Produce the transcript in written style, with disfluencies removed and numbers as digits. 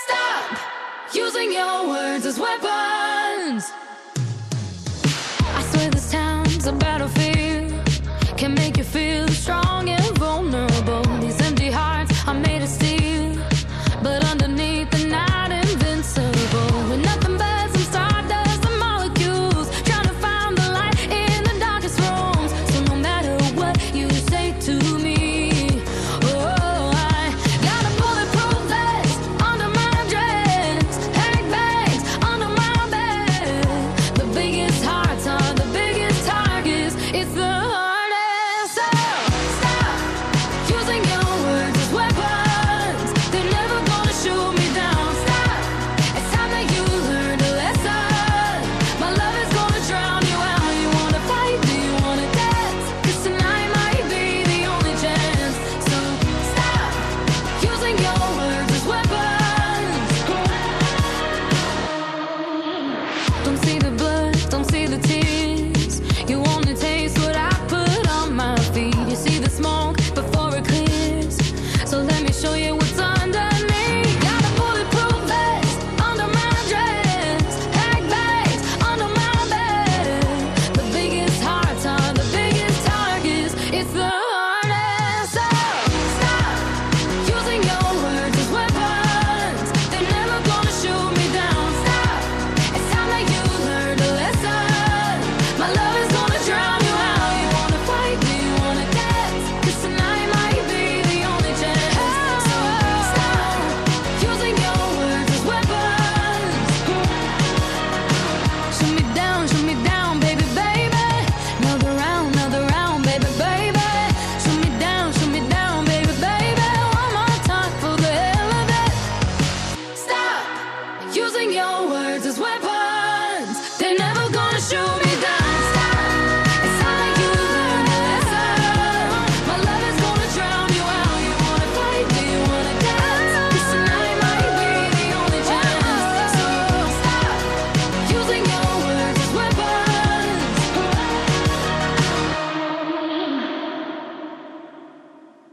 stop using your words as weapons. I swear this town's a battlefield, can make you feel strong and vulnerable. These empty hearts are made of steel, but underneath